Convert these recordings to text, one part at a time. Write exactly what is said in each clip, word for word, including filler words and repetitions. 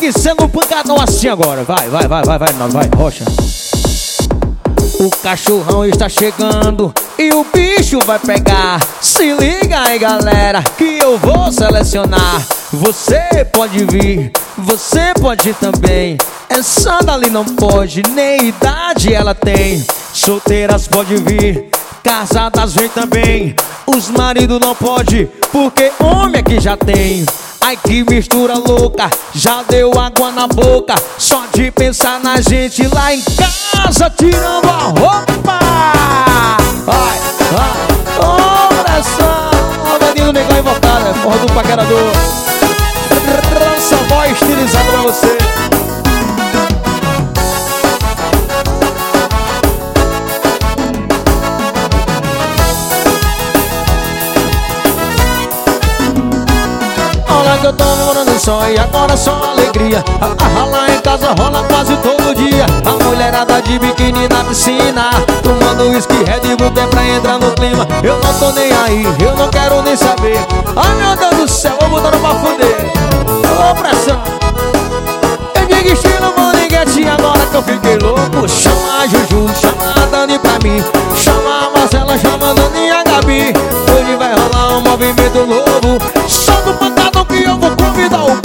que ser no pancadão assim agora. Vai, vai, vai, vai, vai, vai, vai, rocha. O cachorrão está chegando e o bicho vai pegar. Se liga aí, galera, que eu vou selecionar. Você pode vir, você pode ir também. Essa dali não pode, nem idade ela tem. Solteiras pode vir, casadas vem também. Os maridos não pode, porque homem aqui já tem. Ai que mistura louca, já deu água na boca. Só de pensar na gente lá em casa tirando a roupa. Ai, ai, ô pressão. O velhinho do negão invocado, é porra do paquerador. Essa voz estilizada pra você. Olha que eu tô morando só e agora só alegria. A, a, lá em casa rola quase todo dia. A mulherada de biquíni na piscina, tomando whisky, Red Bull é pra entrar no clima. Eu não tô nem aí, eu não quero nem saber. Ai meu Deus do céu, vou botar pra fuder. Ô pressão. Eu digo estilo Maniguete agora que eu fiquei louco. Chama a Juju, chama a Dani pra mim. Chama a Marcela, chama a Dani e a Gabi. Hoje vai rolar um movimento novo. Só do pancadão que eu vou convidar o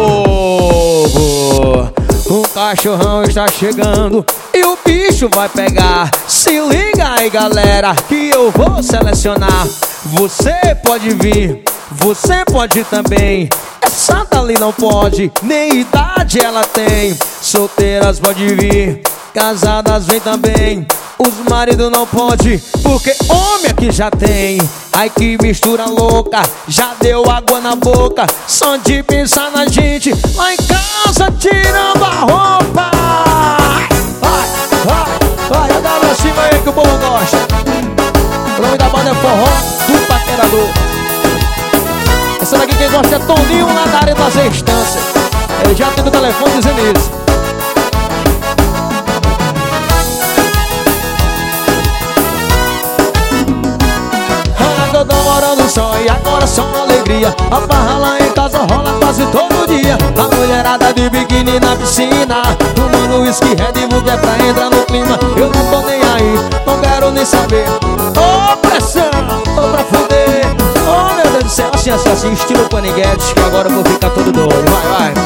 povo. O cachorrão está chegando e o bicho vai pegar. Se liga aí, galera, que eu vou selecionar. Você pode vir, você pode ir também. Essa dali não pode, nem idade ela tem. Solteiras pode vir, casadas vem também. Os maridos não pode, porque homem aqui já tem. Ai que mistura louca, já deu água na boca. Só de pensar na gente lá em casa tirando a roupa. Vai, vai, vai, joga pra cima aí que o povo gosta. O nome da banda é Forró do Paquerador. Essa daqui quem gosta é Toninho lá da área das instâncias. Ele já tem o telefone dizendo isso. Eu tô morando só e agora só alegria. A barra lá em casa rola quase todo dia. A mulherada de biquíni na piscina, tomando whisky, Red Bull é pra entrar no clima. Eu não tô nem aí, não quero nem saber. Ô pressão, tô pra fuder. Oh meu Deus do céu, assim, assim, assim, estilo Paniguete, que agora eu vou ficar todo doido. Vai, vai.